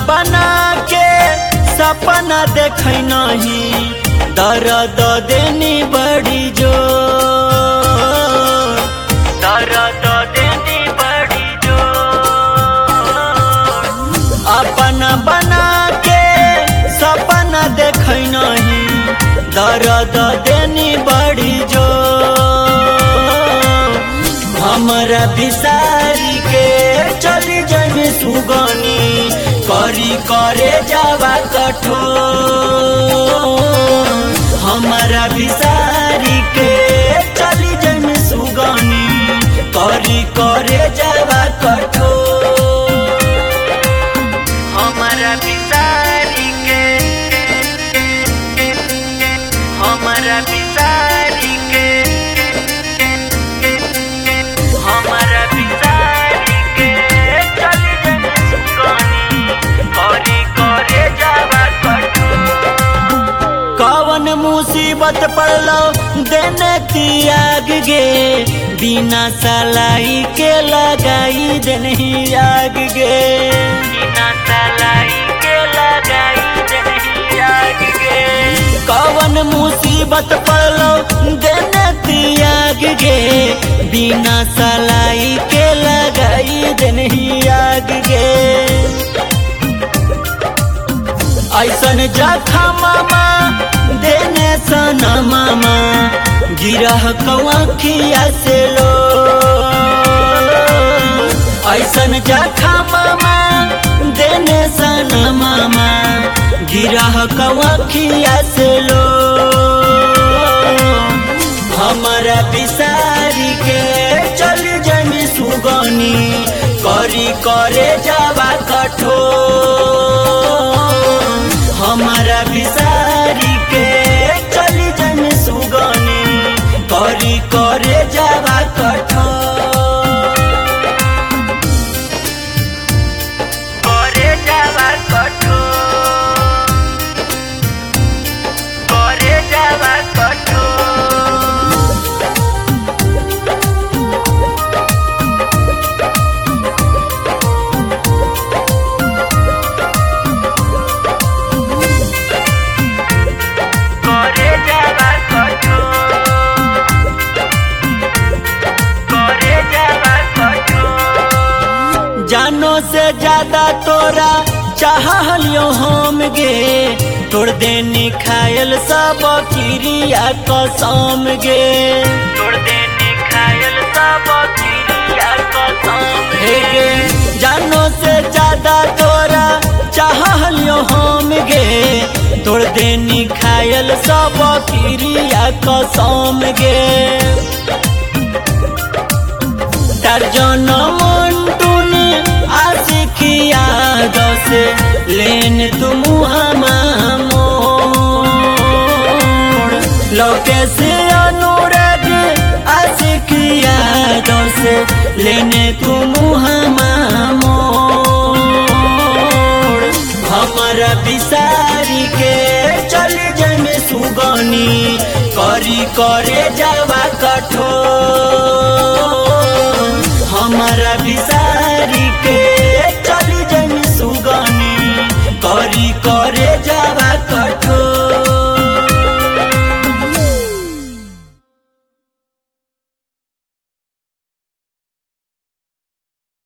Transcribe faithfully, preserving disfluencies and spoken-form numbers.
बना के सपना देखै नहीं, दर्द देनी बड़ी जो दर्द देनी बड़ी जो अपना बना के सपना देखै नहीं, दर्द देनी बड़ी जो हमरा बिसारी के चली जाए सुगनी, करी करे जावा कठोर। हमरा बिसारी के चली जाए सुगनी, करी करे जावा कठोर। हमरा बिसारी के हमरा बिसारी के हमरा बिसारी के चली जाए सुगनी, करी करे जावा कठोर। कवन मुसीबत पड़लो देने त्याग गे, बिना सलाई के लगाई देनी आग गे, बिना सलाई के लगाई देनी आग गे। कवन मुसीबत पड़लो देने त्याग गे, बिना सलाई के लगाई देनी आग गे। ऐसन जखमा देने सना मामा, गिरह कौखिया से लो। ऐसन जखमा देने सना मामा, गिरह कौखिया से लो। हमरा बिसारी के चल जाए सुगनी, करी करे जावा कठोर। हमरा बिसारी के चली जाए सुगनी, करी करे जावा कठोर। करे जावा कठोर, करे जावा कठोर। करे जावा कठोर, करे जावा कठोर। जानो से ज्यादा तोरा चाहलियो हम गे, तोड़ देनी खायल सब किरिया कसम गे, तोड़ देनी खायल सब किरिया कसम गे। जानो से ज्यादा तोरा चाहलियो हम गे, तोड़ देनी खायल सब किरिया कसम गे। दर्जन मंटून आशिकिया दसे लेन तुम मोड़, लौके से अनुराग आशिकिया दसे लेने तुम मोड़। हमरा बिसारी के चली जाए सुगनी, करी करे जावा कठोर। हमरा बिसारी के